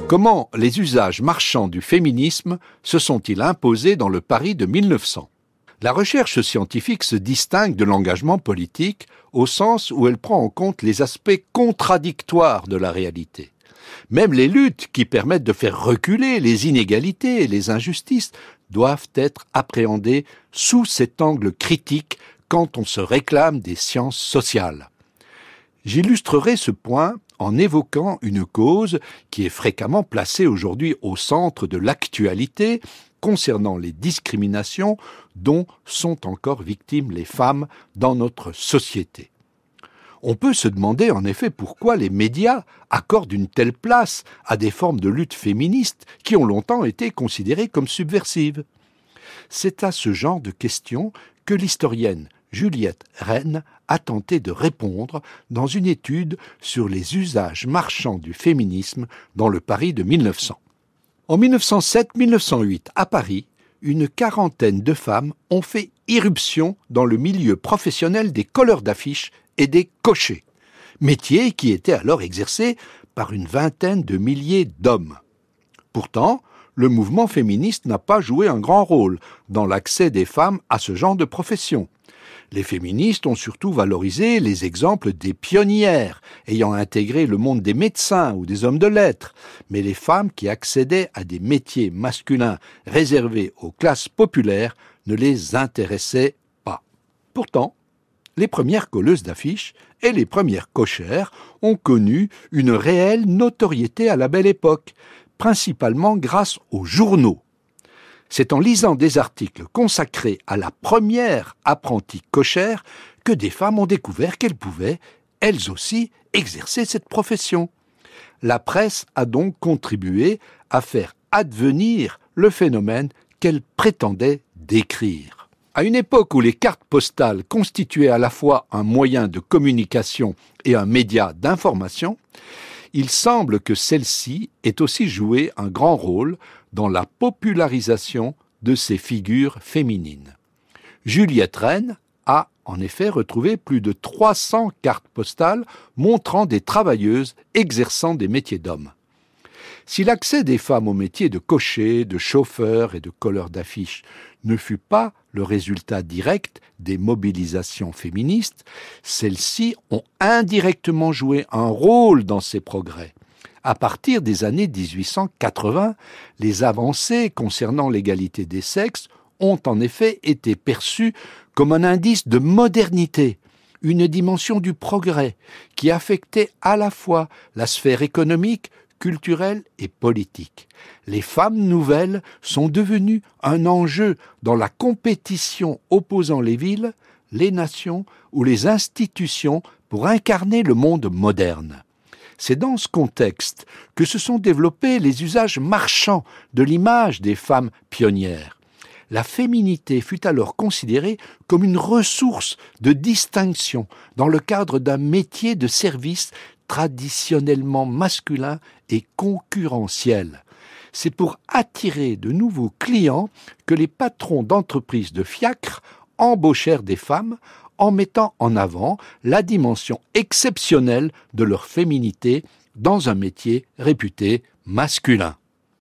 Comment les usages marchands du féminisme se sont-ils imposés dans le Paris de 1900 ? La recherche scientifique se distingue de l'engagement politique au sens où elle prend en compte les aspects contradictoires de la réalité. Même les luttes qui permettent de faire reculer les inégalités et les injustices doivent être appréhendées sous cet angle critique quand on se réclame des sciences sociales. J'illustrerai ce point en évoquant une cause qui est fréquemment placée aujourd'hui au centre de l'actualité concernant les discriminations dont sont encore victimes les femmes dans notre société. On peut se demander en effet pourquoi les médias accordent une telle place à des formes de lutte féministes qui ont longtemps été considérées comme subversives. C'est à ce genre de questions que l'historienne Juliette Rennes a tenté de répondre dans une étude sur les usages marchands du féminisme dans le Paris de 1900. En 1907-1908, à Paris, une quarantaine de femmes ont fait irruption dans le milieu professionnel des colleurs d'affiches et des cochers, métier qui était alors exercé par une vingtaine de milliers d'hommes. Pourtant, le mouvement féministe n'a pas joué un grand rôle dans l'accès des femmes à ce genre de profession. Les féministes ont surtout valorisé les exemples des pionnières ayant intégré le monde des médecins ou des hommes de lettres, mais les femmes qui accédaient à des métiers masculins réservés aux classes populaires ne les intéressaient pas. Pourtant, les premières colleuses d'affiches et les premières cochères ont connu une réelle notoriété à la Belle Époque, principalement grâce aux journaux. C'est en lisant des articles consacrés à la première apprentie cochère que des femmes ont découvert qu'elles pouvaient, elles aussi, exercer cette profession. La presse a donc contribué à faire advenir le phénomène qu'elle prétendait décrire. À une époque où les cartes postales constituaient à la fois un moyen de communication et un média d'information, il semble que celle-ci ait aussi joué un grand rôle dans la popularisation de ces figures féminines. Juliette Rennes a en effet retrouvé plus de 300 cartes postales montrant des travailleuses exerçant des métiers d'hommes. Si l'accès des femmes aux métiers de cocher, de chauffeur et de colleur d'affiches ne fut pas le résultat direct des mobilisations féministes, celles-ci ont indirectement joué un rôle dans ces progrès. À partir des années 1880, les avancées concernant l'égalité des sexes ont en effet été perçues comme un indice de modernité, une dimension du progrès qui affectait à la fois la sphère économique, culturelle et politique. Les femmes nouvelles sont devenues un enjeu dans la compétition opposant les villes, les nations ou les institutions pour incarner le monde moderne. C'est dans ce contexte que se sont développés les usages marchands de l'image des femmes pionnières. La féminité fut alors considérée comme une ressource de distinction dans le cadre d'un métier de service traditionnellement masculin et concurrentiel. C'est pour attirer de nouveaux clients que les patrons d'entreprises de fiacres embauchèrent des femmes en mettant en avant la dimension exceptionnelle de leur féminité dans un métier réputé masculin.